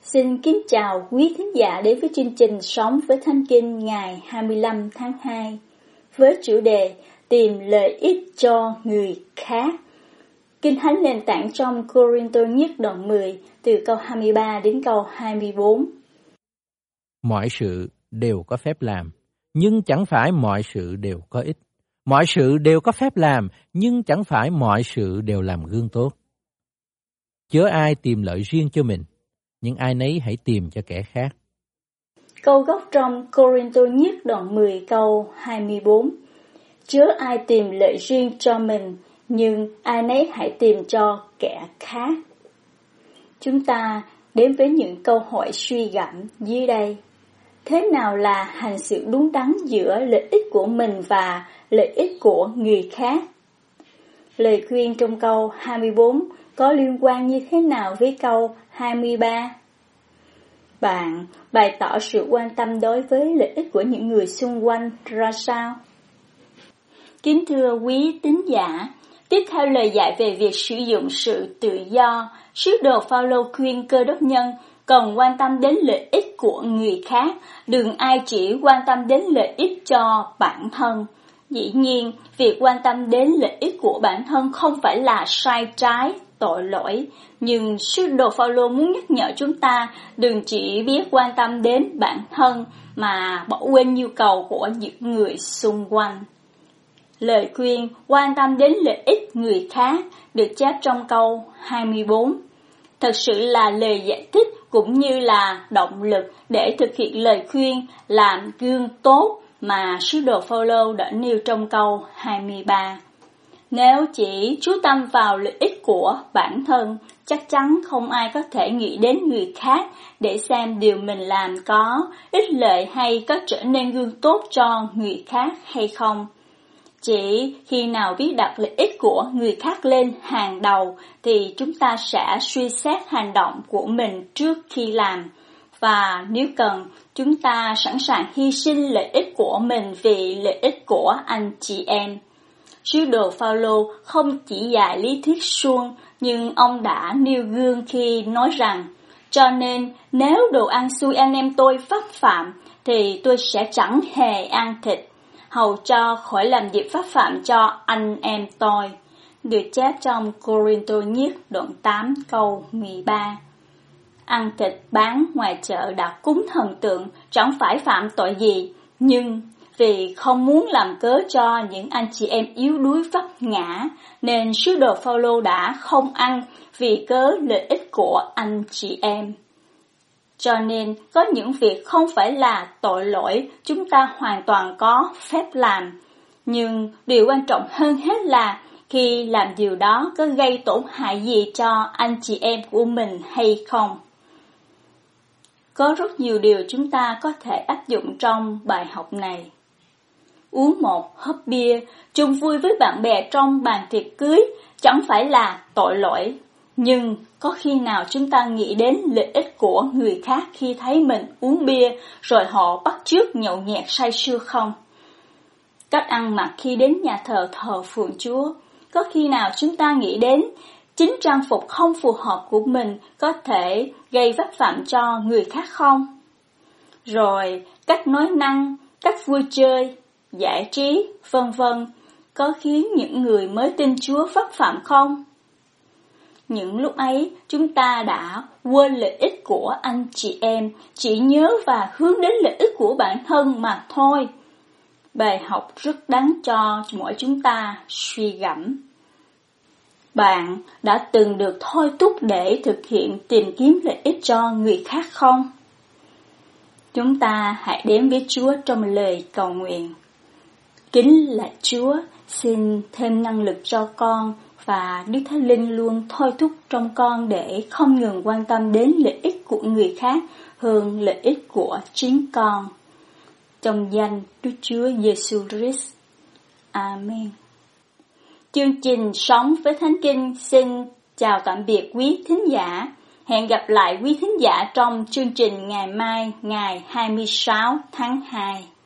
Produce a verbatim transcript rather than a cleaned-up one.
Xin kính chào quý thính giả đến với chương trình Sống với Thánh Kinh ngày hai mươi lăm tháng hai với chủ đề Tìm lợi ích cho người khác. Kinh Thánh nền tảng trong Cô-rinh-tô nhất đoạn mười từ câu hai mươi ba đến câu hai mươi bốn. Mọi sự đều có phép làm, nhưng chẳng phải mọi sự đều có ích. Mọi sự đều có phép làm, nhưng chẳng phải mọi sự đều làm gương tốt. Chớ ai tìm lợi riêng cho mình, nhưng ai nấy hãy tìm cho kẻ khác. Câu gốc trong Cô-rinh-tô nhất đoạn mười câu hai mươi bốn. Chớ ai tìm lợi riêng cho mình, nhưng ai nấy hãy tìm cho kẻ khác. Chúng ta đến với những câu hỏi suy gẫm dưới đây. Thế nào là hành xử đúng đắn giữa lợi ích của mình và lợi ích của người khác? Lời khuyên trong câu hai mươi bốn có liên quan như thế nào với câu hai mươi ba? Bạn bày tỏ sự quan tâm đối với lợi ích của những người xung quanh ra sao? Kính thưa quý tín giả, tiếp theo lời dạy về việc sử dụng sự tự do, sứ đồ Phao-lô khuyên Cơ Đốc nhân cần quan tâm đến lợi ích của người khác, đừng ai chỉ quan tâm đến lợi ích cho bản thân. Dĩ nhiên, việc quan tâm đến lợi ích của bản thân không phải là sai trái, tội lỗi, nhưng sứ đồ Phao-lô muốn nhắc nhở chúng ta đừng chỉ biết quan tâm đến bản thân mà bỏ quên nhu cầu của những người xung quanh. Lời khuyên quan tâm đến lợi ích người khác được chép trong câu hai mươi bốn. Thật sự là lời giải thích cũng như là động lực để thực hiện lời khuyên làm gương tốt mà sứ đồ Phao-lô đã nêu trong câu hai mươi ba. Nếu chỉ chú tâm vào lợi ích của bản thân, chắc chắn không ai có thể nghĩ đến người khác để xem điều mình làm có ích lợi hay có trở nên gương tốt cho người khác hay không. Chỉ khi nào biết đặt lợi ích của người khác lên hàng đầu thì chúng ta sẽ suy xét hành động của mình trước khi làm. Và nếu cần, chúng ta sẵn sàng hy sinh lợi ích của mình vì lợi ích của anh chị em. Sứ đồ Phao-lô không chỉ dạy lý thuyết suông, nhưng ông đã nêu gương khi nói rằng, cho nên nếu đồ ăn xui anh em tôi pháp phạm, thì tôi sẽ chẳng hề ăn thịt, hầu cho khỏi làm việc pháp phạm cho anh em tôi. Được chép trong Cô-rinh-tô nhất đoạn tám câu mười ba. Ăn thịt bán ngoài chợ đã cúng thần tượng chẳng phải phạm tội gì, nhưng vì không muốn làm cớ cho những anh chị em yếu đuối vấp ngã, nên sứ đồ Phao-lô đã không ăn vì cớ lợi ích của anh chị em. Cho nên, có những việc không phải là tội lỗi, chúng ta hoàn toàn có phép làm. Nhưng điều quan trọng hơn hết là khi làm điều đó có gây tổn hại gì cho anh chị em của mình hay không. Có rất nhiều điều chúng ta có thể áp dụng trong bài học này. Uống một hớp bia, chung vui với bạn bè trong bàn tiệc cưới chẳng phải là tội lỗi. Nhưng có khi nào chúng ta nghĩ đến lợi ích của người khác khi thấy mình uống bia rồi họ bắt chước nhậu nhẹt say sưa không? Cách ăn mặc khi đến nhà thờ thờ phượng Chúa, có khi nào chúng ta nghĩ đến chính trang phục không phù hợp của mình có thể gây vấp phạm cho người khác không? Rồi cách nói năng, cách vui chơi, giải trí, vân vân có khiến những người mới tin Chúa vấp phạm không? Những lúc ấy, chúng ta đã quên lợi ích của anh chị em, chỉ nhớ và hướng đến lợi ích của bản thân mà thôi. Bài học rất đáng cho mỗi chúng ta suy gẫm. Bạn đã từng được thôi thúc để thực hiện tìm kiếm lợi ích cho người khác không? Chúng ta hãy đến với Chúa trong lời cầu nguyện. Kính lạy Chúa, xin thêm năng lực cho con và Đức Thánh Linh luôn thôi thúc trong con để không ngừng quan tâm đến lợi ích của người khác hơn lợi ích của chính con. Trong danh Đức Chúa Giêsu Christ. Amen. Chương trình Sống với Thánh Kinh xin chào tạm biệt quý thính giả. Hẹn gặp lại quý thính giả trong chương trình ngày mai, ngày hai mươi sáu tháng hai.